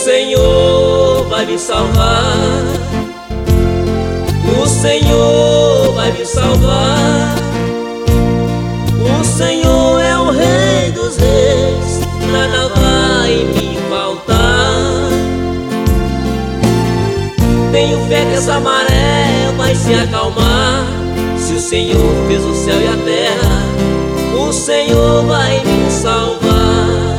Senhor vai me salvar. O Senhor vai me salvar. O Senhor é o Rei dos Reis, nada vai me faltar. Tenho fé que essa maré vai se acalmar. Se o Senhor fez o céu e a terra, o Senhor vai me salvar.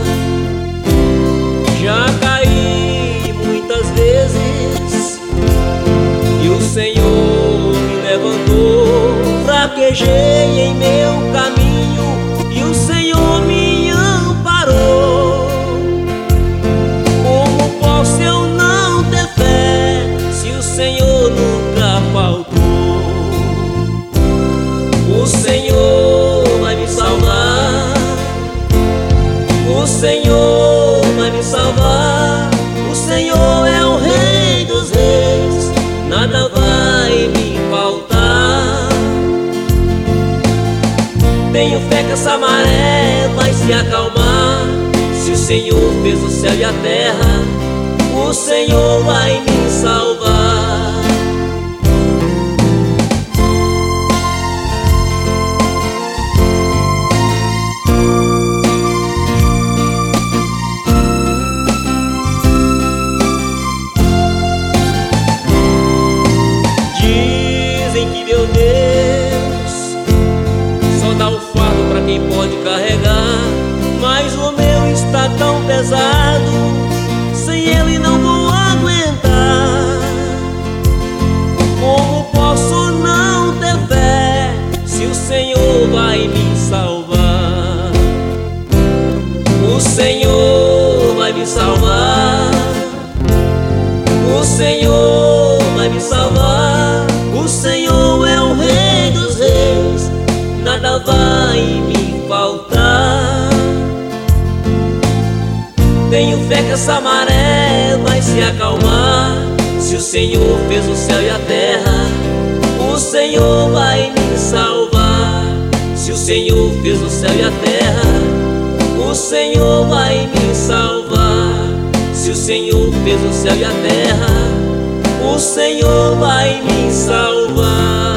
Já caí muitas vezes e o Senhor me levantou. Fraquejei em meu caminho e o Senhor me amparou. Como posso eu não ter fé se o Senhor nunca faltou? O Senhor vai me salvar. O Senhor vai me salvar. O Senhor é o Rei dos Reis, nada vai me faltar. Tenho fé que essa maré vai se acalmar. Se o Senhor fez o céu e a terra, o Senhor vai me salvar. Dizem que meu Deus só dá o fardo pra quem pode carregar, mas o meu está tão pesado, sem Ele não vou aguentar. Como posso não ter fé se o Senhor vai me salvar? O Senhor vai me salvar. O Senhor vai me salvar. O Senhor é o Rei dos Reis, nada vai me faltar. Tenho fé que essa maré vai se acalmar. Se o Senhor fez o céu e a terra, o Senhor vai me salvar. Se o Senhor fez o céu e a terra, o Senhor vai me salvar. Se o Senhor fez o céu e a terra, o Senhor vai me salvar.